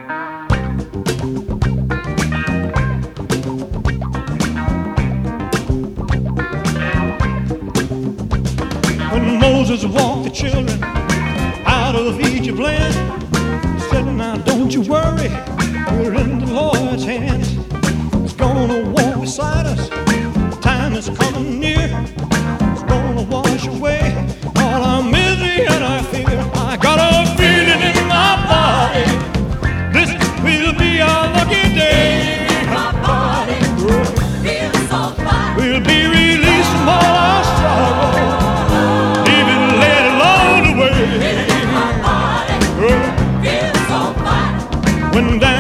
When Moses walked the children out of Egypt land, he said, now don't you worry, we're in the Lord's hands. He's gonna walk beside us, time is coming near. He's gonna wash away all our misery and our fear. I got a feeling in my body, this will be our lucky day. My body feels so fine. We'll be released from all our sorrow, even let it all away. My body feels so fine. When